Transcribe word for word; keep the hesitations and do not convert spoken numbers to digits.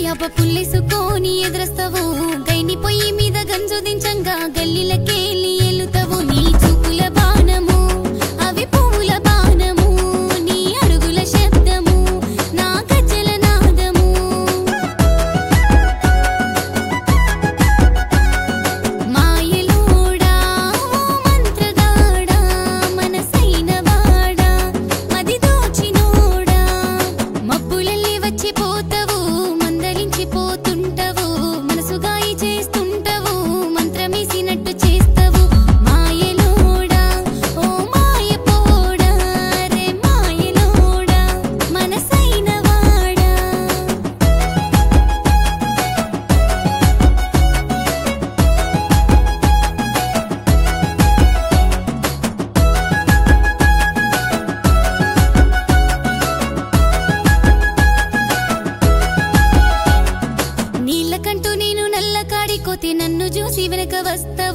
యాప పుల్లేసుకొని ఎదురస్తవు గైని పొయ్యి మీద గంజు దించంగా గల్లీలకేలి ఎల్లుతవు నీ చూపుల బాణము అవి పువ్వుల బాణము నీ అడుగుల శబ్దము నా గజ్జల నాదము మాయలోడా ఓ మంత్రగాడా మనసైన వాడా అది దోచినోడా మబ్బులల్లి వచ్చిపోతవు పోతుంటవు మనసుగాయి చేస్తుంటవు మంత్రమేసినట్టు చేస్తవు మాయలోడా ఓ మాయ పోడా రే మాయలోడా మనసైన వాడా నీళ్ళకంటూ నేను నల్ల కాడికోతే నన్ను చూసి వెనక వస్తా